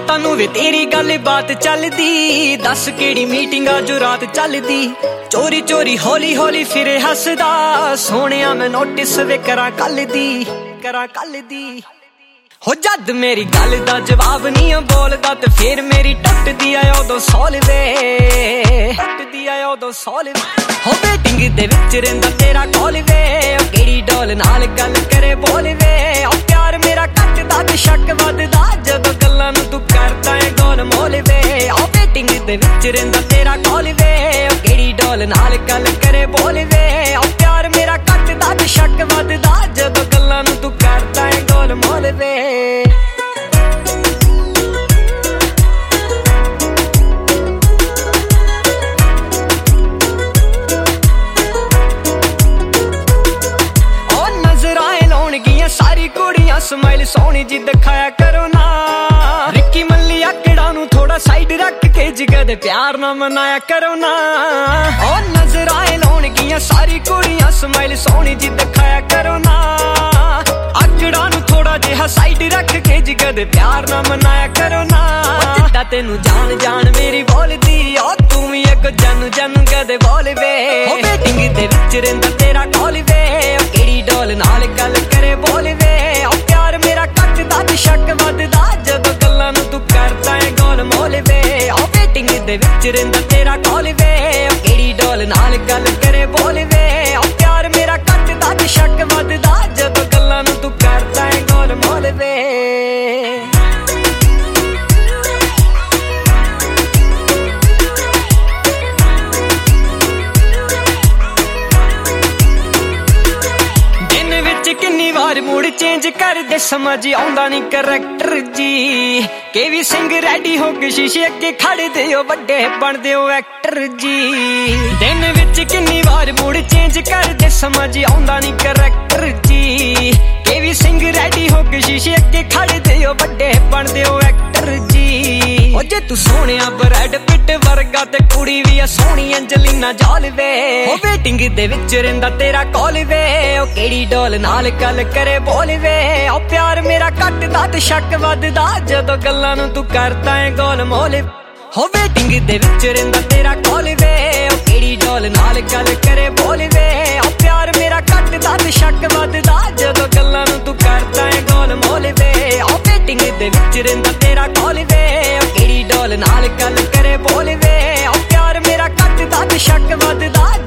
तानू वे तेरी गल बात चलदी, दस केड़ी मीटिंग जो रात चलदी। चोरी चोरी हौली हौली फिरे हसदा, सोनिया मैं नोटिस वे करा कल दी। हो जद मेरी गल दा जवाब नहीं बोलदा, ते फिर मेरी टुटदी आ उदों सौल वे। हो वेटिंग दे विच रहिंदा तेरा कॉल वे, ओ केड़ी डोल नाल गल करे बोल वे। ओ प्यार मेरा घटदा ते शक वधदा, जदों गल्लां नूं तू करदा है गोल मोल वे। ओ वेटिंग दे विच रहिंदा तेरा कॉल वे, ओ केड़ी डोल नाल गल करे बोल वे। ओ प्यार मेरा घटदा ते शक वधदा, जदों गल्लां नूं तू करदा है गोल मोल वे। सारी कुड़ियां स्माइल सोहनी जी दिखाया करो ना, रिक्की मल्ली आकड़ा नू थोड़ा साइड रख के जिगर दे प्यार ना मनाया करो ना। ओ नजर आए लौनगियां सारी कुड़ियां स्माइल सोहनी जी दिखाया करो ना, आकड़ा नू थोड़ा जिहा साइड रख के जिगर दे प्यार ना मनाया करो ना। जिद्दां तेनू जान जान मेरी बोलदी, ओ तू भी एक जन जन कदे बोल वे। ओ वेटिंग दे विच रहिंदा तेरा कॉल वे, ओ केड़ी डोल नाल गल करे बोल वे। ओ प्यार मेरा घटदा ते शक वधदा, जदों गल्लां नूं तू करदा है गोल मोल वे। ओ वेटिंग दे विच रहिंदा तेरा कॉल वे, ओ केड़ी डोल नाल गल करे बोल वे। ओ प्यार मेरा घटदा ते शक वधदा, जदों गल्लां नूं तू करदा है गोल मोल वे। किन्नी बार मूड चेंज कर दे, समझ आउंदा नहीं करैक्टर जी। केवी सिंह रेडी हो के शीशे अगे खड़े दे, ओ बड़े बनदे ओ एक्टर जी। दिन विच किन्नी बार मूड चेंज कर दे, समझ आउंदा नहीं करैक्टर जी। केवी सिंह रेडी हो के शीशे अगे खड़े दे, ओ बड़े बनदे ओ एक्टर जी। ओ जे तू सोहणिया ब्रैड पिट वर्गा, ते कुड़ी भी आ सोहणी अंजलिना जॉली वे। ओ वेटिंग दे विच रहिंदा तेरा कॉल वे, ओ केड़ी डोल नाल गल करे बोल वे। ओ प्यार मेरा घटदा ते शक वधदा, जदों गल्लां नूं तू करदा है गोल मोल। हो वेटिंग दे विच रहिंदा तेरा कॉल वे, ओ केड़ी डोल नाल गल करे बोल वे। ओ प्यार मेरा घटदा ते शक वधदा, जदों गल्लां नूं तू करदा है गोल मोल वे। ओ वेटिंग दे विच रहिंदा तेरा कॉल वे, ओ केड़ी डोल नाल गल करे बोल वे। ओ प्यार मेरा घटदा ते शक वधदा,